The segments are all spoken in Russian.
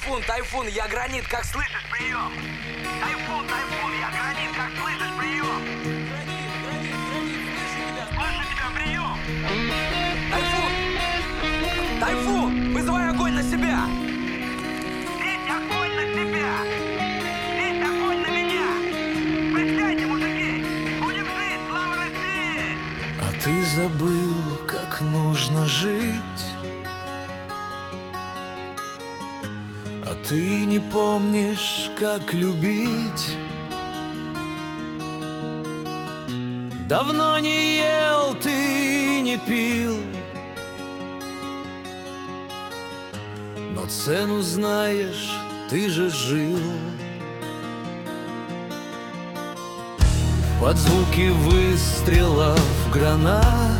Тайфун, тайфун, я гранит, как слышишь, прием. Тайфун, тайфун, я гранит, как слышишь, прием. Слышу тебя, прием. Тайфун, тайфун, вызывай огонь на себя. Здесь огонь на себя. Здесь огонь на меня. Прыгайте, мужики. Будем жить, слава России. А ты забыл, как нужно жить. А ты не помнишь, как любить. Давно не ел, ты не пил, но цену знаешь, ты же жил. Под звуки выстрелов гранат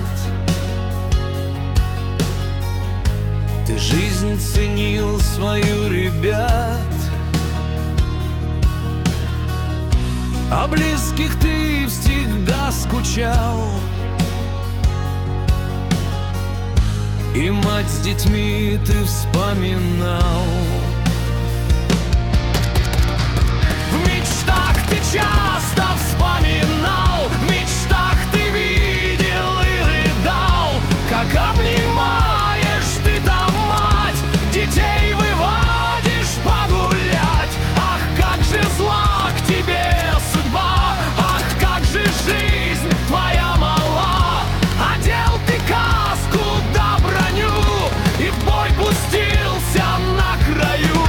ты жизнь ценил свою, ребят. О близких ты всегда скучал, и мать с детьми ты вспоминал. В мечтах ты часто вспоминал, в мечтах ты видел и рыдал, как обнимаешь ты там мать, детей выводишь погулять. Ах, как же зла к тебе судьба, ах, как же жизнь твоя мала. Одел ты каску да броню и в бой пустился на краю.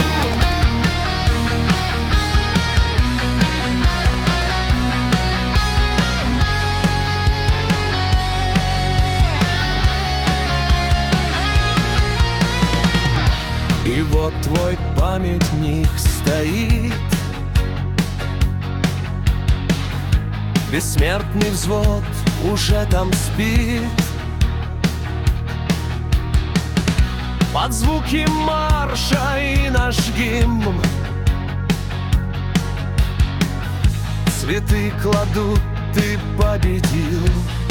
И вот твой памятник стоит, бессмертный взвод уже там спит. Под звуки марша и наш гимн цветы кладут, ты победил.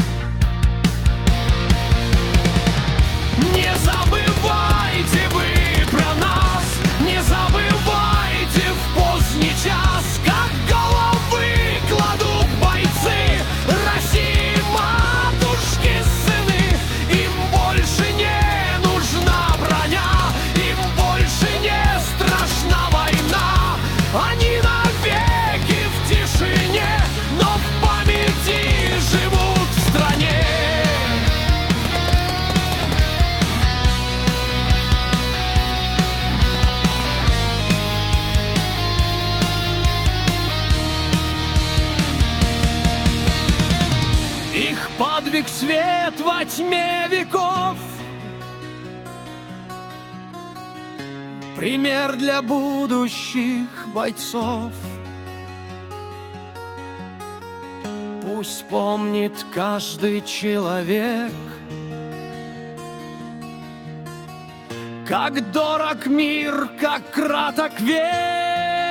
Не забывайте вы про нас, не забывайте в поздний час, как головы кладут бойцы России, матушки, сыны. Им больше не нужна броня, им больше не страшна война. Они навеки в тишине, но в памяти живут в стране. Их подвиг свет во тьме веков, пример для будущих бойцов. Пусть помнит каждый человек, как дорог мир, как краток век.